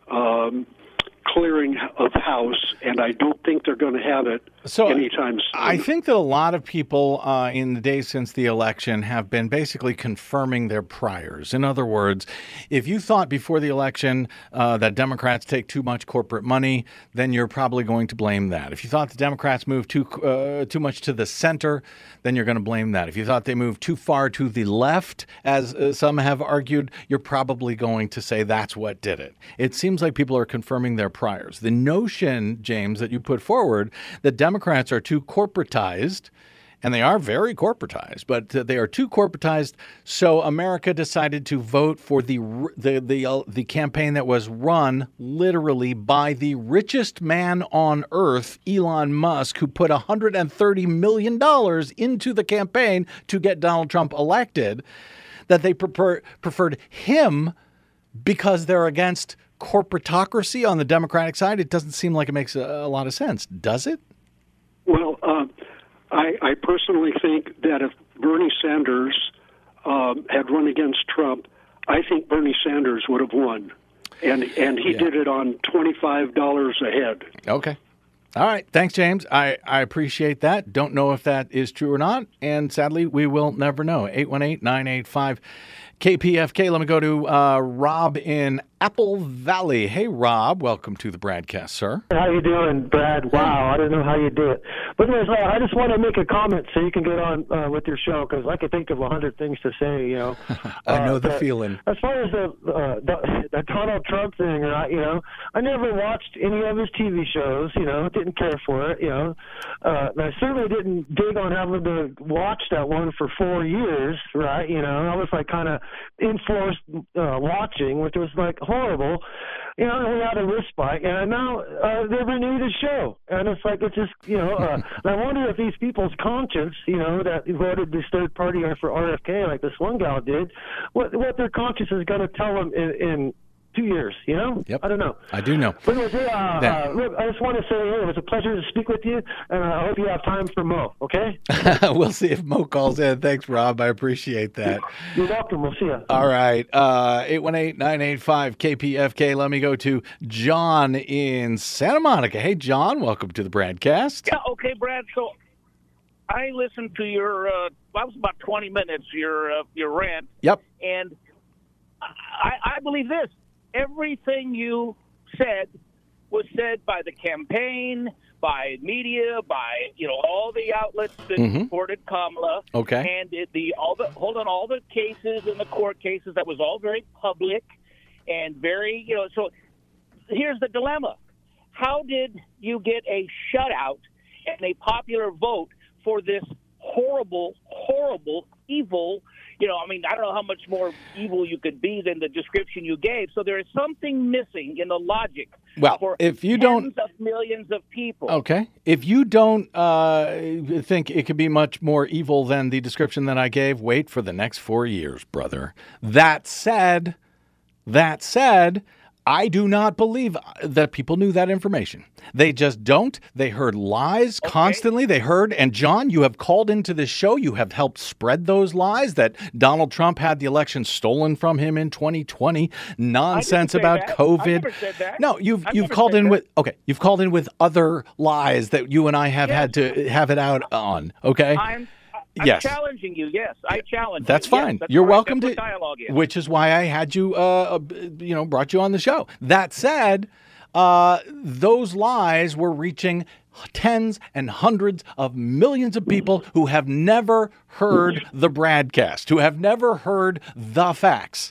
um, clearing of house, and I don't think they're going to have it so anytime soon. I think that a lot of people uh, in the days since the election have been basically confirming their priors. In other words, if you thought before the election uh, that Democrats take too much corporate money, then you're probably going to blame that. If you thought the Democrats move too uh, too much to the center, then you're going to blame that. If you thought they moved too far to the left, as uh, some have argued, you're probably going to say that's what did it. It seems like people are confirming their priors. The notion, James, that you put forward that Democrats are too corporatized, and they are very corporatized, but they are too corporatized, so America decided to vote for the the the, uh, the campaign that was run literally by the richest man on earth, Elon Musk, who put one hundred thirty million dollars into the campaign to get Donald Trump elected, that they prefer, preferred him because they're against corporatocracy on the Democratic side. It doesn't seem like it makes a, a lot of sense, does it? Well, uh, I, I personally think that if Bernie Sanders um, had run against Trump, I think Bernie Sanders would have won. And and he yeah. did it on twenty-five dollars a head. Okay. All right. Thanks, James. I, I appreciate that. Don't know if that is true or not. And sadly, we will never know. eight one eight, nine eight five, K P F K. Let me go to uh, Rob in Apple Valley. Hey, Rob. Welcome to the Bradcast, sir. How you doing, Brad? Wow, I don't know how you do it. But anyways, uh, I just want to make a comment so you can get on uh, with your show, because I could think of a hundred things to say, you know. I know uh, the but feeling. As far as the, uh, the, the Donald Trump thing, right, you know, I never watched any of his T V shows, you know, didn't care for it, you know. Uh, and I certainly didn't dig on having to watch that one for four years, right, you know. I was like kind of enforced uh, watching, which was like horrible. You know, we had a respite, and now uh, they renewed the show, and it's like it's just, you know. Uh, and I wonder if these people's conscience, you know, that voted this third party for R F K, like this one gal did, what what their conscience is going to tell them in, in two years. You know, yep. I don't know. I do know. But anyways, uh, uh, Rick, I just want to say, hey, it was a pleasure to speak with you, and I hope you have time for Mo. Okay. We'll see if Mo calls in. Thanks, Rob. I appreciate that. You're welcome. We'll see you. All right. Uh, eight one eight, nine eight five, K P F K. Let me go to John in Santa Monica. Hey, John. Welcome to the Bradcast. Yeah. Okay, Brad. So I listened to your. Uh, that was about twenty minutes. Your uh, your rant. Yep. And I, I believe this. Everything you said was said by the campaign, by media, by, you know, all the outlets that mm-hmm. supported Kamala. Okay. And it, the all the hold on, all the cases and the court cases, that was all very public and very, you know. So here's the dilemma: how did you get a shutout and a popular vote for this horrible, horrible, evil? You know, I mean, I don't know how much more evil you could be than the description you gave. So there is something missing in the logic. Well, for if you tens don't, of millions of people. Okay, if you don't uh, think it could be much more evil than the description that I gave, wait for the next four years, brother. That said, that said. I do not believe that people knew that information. They just don't. They heard lies okay. constantly. They heard, and John, you have called into this show. You have helped spread those lies that Donald Trump had the election stolen from him in twenty twenty. Nonsense about that. COVID. I never said that. No, you've I've you've called in that. with okay. You've called in with other lies that you and I have yes. had to have it out on. Okay. I'm, I'm yes. challenging you. Yes, I challenge. That's you. fine. Yes, that's You're right. welcome that's to. Dialogue is. Which is why I had you, uh, you know, brought you on the show. That said, uh, those lies were reaching tens and hundreds of millions of people who have never heard the Bradcast, who have never heard the facts,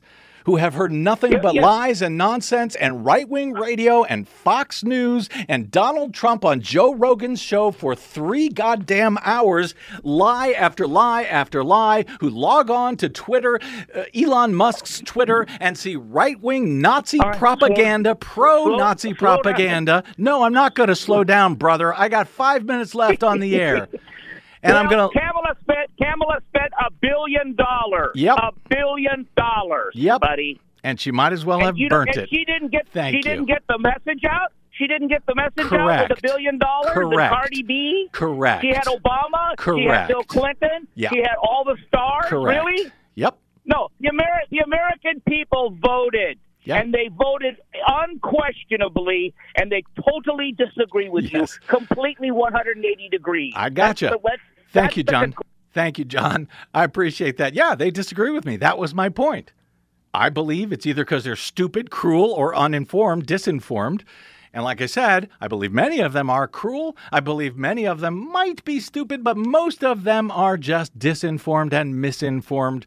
who have heard nothing Yeah, but yeah. lies and nonsense and right-wing radio and Fox News and Donald Trump on Joe Rogan's show for three goddamn hours, lie after lie after lie, who log on to Twitter, uh, Elon Musk's Twitter, and see right-wing Nazi right, propaganda, pro-Nazi slow- slow down. propaganda. No, I'm not going to slow down, brother. I got five minutes left on the air. And well, I'm going to... Kamala spent, Kamala spent a billion dollars. Yep. A billion dollars, Yep. buddy. And she might as well And have you don't- burnt and it. she didn't get Thank she you. didn't get the message out. She didn't get the message out Correct. with a billion dollars. Correct. And Cardi B. Correct. She had Obama. She Correct. had Bill Clinton. Yeah. She had all the stars. Correct. Really? Yep. No. The Ameri- the American people voted. Yep. And they voted unquestionably, and they totally disagree with Yes. you, completely one hundred eighty degrees. I gotcha. That's the- that's- Thank that's you, the John. con- Thank you, John. I appreciate that. Yeah, they disagree with me. That was my point. I believe it's either because they're stupid, cruel, or uninformed, disinformed. And like I said, I believe many of them are cruel. I believe many of them might be stupid, but most of them are just disinformed and misinformed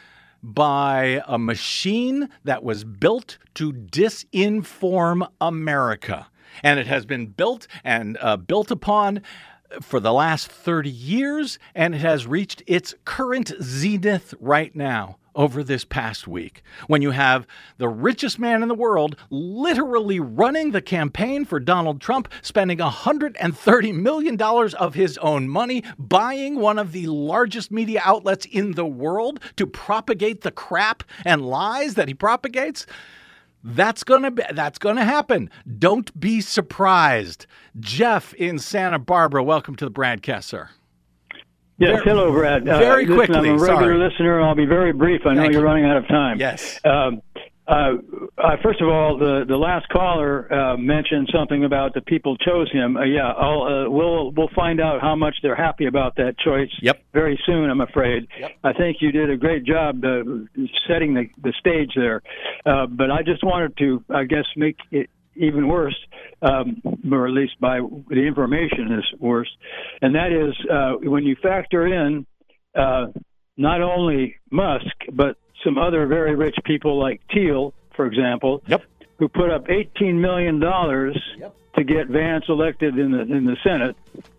by a machine that was built to disinform America. And it has been built and uh, built upon for the last thirty years, and it has reached its current zenith right now over this past week, when you have the richest man in the world literally running the campaign for Donald Trump, spending one hundred thirty million dollars of his own money, buying one of the largest media outlets in the world to propagate the crap and lies that he propagates. That's gonna be, that's gonna happen. Don't be surprised. Jeff in Santa Barbara, welcome to the broadcast, sir. Yes, Very- hello, Brad. very listen, quickly, I'm a regular sorry. listener, and I'll be very brief. I know Thank you're you. running out of time. Yes. Um, uh, uh, first of all, the the last caller uh, mentioned something about the people chose him. Uh, yeah, I'll, uh, we'll we'll find out how much they're happy about that choice. Yep. Very soon, I'm afraid. Yep. I think you did a great job uh, setting the the stage there. Uh, but I just wanted to, I guess, make it even worse, um, or at least by the information is worse, and that is uh, when you factor in uh, not only Musk but some other very rich people like Thiel, for example, yep. who put up eighteen million dollars yep. to get Vance elected in the in the Senate,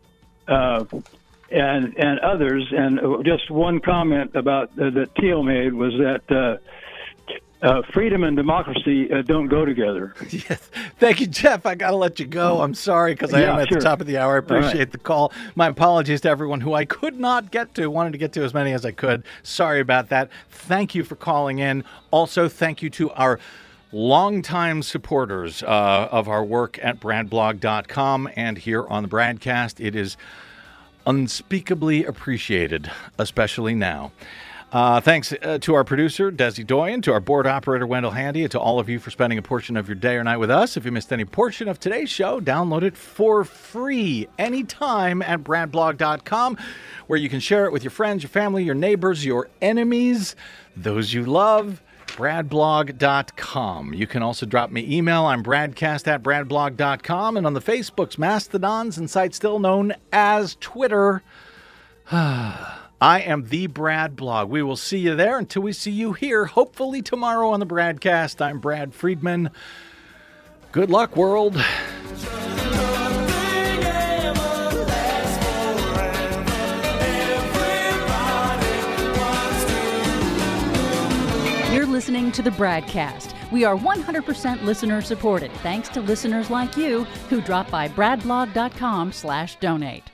uh, and and others. And just one comment about uh, that Thiel made was that. Uh, Uh, freedom and democracy uh, don't go together. Yes. Thank you, Jeff. I got to let you go. I'm sorry because I Yeah, am at sure. the top of the hour. I appreciate right. the call. My apologies to everyone who I could not get to. Wanted to get to as many as I could. Sorry about that. Thank you for calling in. Also, thank you to our longtime supporters uh, of our work at brad blog dot com and here on the broadcast. It is unspeakably appreciated, especially now. Uh, thanks uh, to our producer, Desi Doyen, to our board operator, Wendell Handy, and to all of you for spending a portion of your day or night with us. If you missed any portion of today's show, download it for free anytime at brad blog dot com, where you can share it with your friends, your family, your neighbors, your enemies, those you love. brad blog dot com. You can also drop me email. I'm bradcast at brad blog dot com. And on the Facebooks, Mastodons, and sites still known as Twitter, I am the Brad Blog. We will see you there until we see you here, hopefully tomorrow on the Bradcast. I'm Brad Friedman. Good luck, world. You're listening to the Bradcast. We are one hundred percent listener supported, thanks to listeners like you who drop by brad blog dot com slash donate.